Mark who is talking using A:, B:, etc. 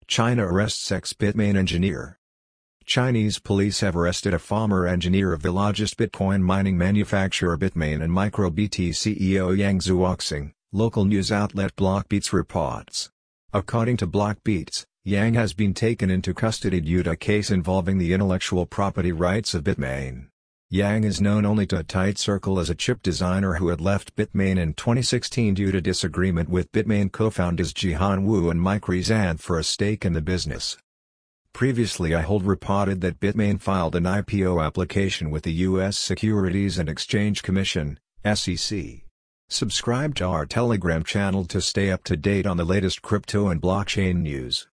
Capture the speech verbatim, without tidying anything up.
A: China arrests ex-Bitmain engineer. Chinese police have arrested a former engineer of the largest Bitcoin mining manufacturer Bitmain and MicroBT C E O Yang Zuoxing, local news outlet Blockbeats reports. According to Blockbeats, Yang has been taken into custody due to a case involving the intellectual property rights of Bitmain. Yang is known only to a tight circle as a chip designer who had left Bitmain in twenty sixteen due to disagreement with Bitmain co-founders Jihan Wu and Mike Rezant for a stake in the business. Previously, iHold reported that Bitmain filed an I P O application with the U S Securities and Exchange Commission, S E C. Subscribe to our Telegram channel to stay up to date on the latest crypto and blockchain news.